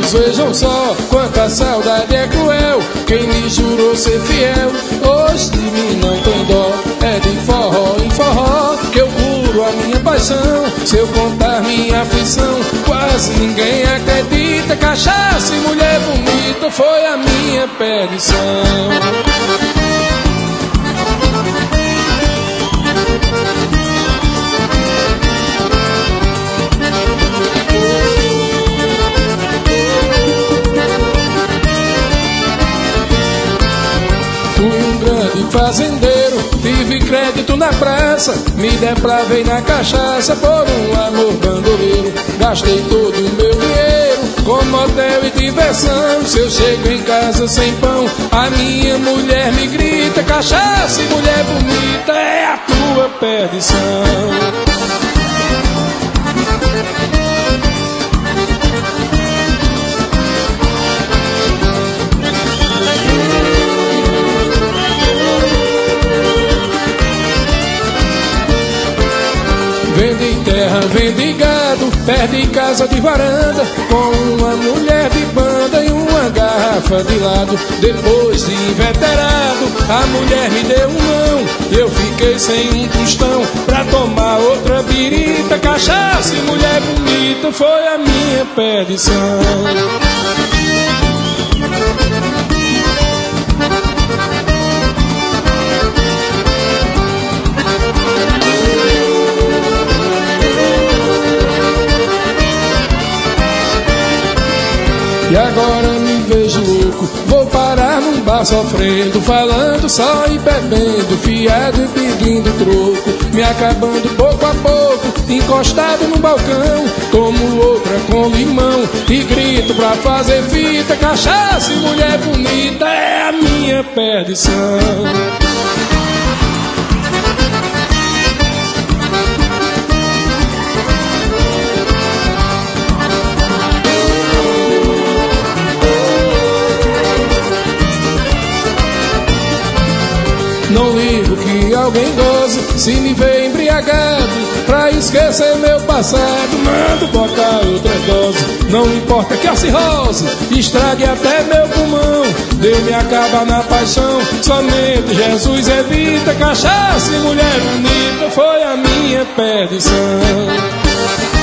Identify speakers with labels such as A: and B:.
A: olhos vejam só quanta saudade é cruel. Quem me jurou ser fiel, hoje de mim não tem dó. É de forró em forró que eu curo a minha paixão. Se eu contar minha aflição, quase ninguém acredita. Cachaça e mulher bonita foi a minha perdição. Fui um grande fazendeiro, tive crédito na praça, me depravei na cachaça por um amor bandoleiro. Gastei todo o meu dinheiro com motel e diversão. Se eu chego em casa sem pão, a minha mulher me grita: cachaça e mulher bonita é a tua perdição. Vende terra, vende gado, perde casa de varanda, com uma mulher de banda e uma garrafa de lado. Depois de inveterado, a mulher me deu um não, eu fiquei sem um tostão pra tomar outra birita. Cachaça e mulher bonita foi a minha perdição. E agora me vejo louco, vou parar num bar sofrendo, falando só e bebendo, fiado e pedindo troco. Me acabando pouco a pouco, encostado no balcão, tomo outra com limão e grito pra fazer fita. Cachaça e mulher bonita é a minha perdição. Não ligo que alguém goze se me vê embriagado, pra esquecer meu passado mando botar outra dose. Não importa que a cirrose estrague até meu pulmão, Deus me acaba na paixão, somente Jesus evita. Cachaça e mulher bonita foi a minha perdição.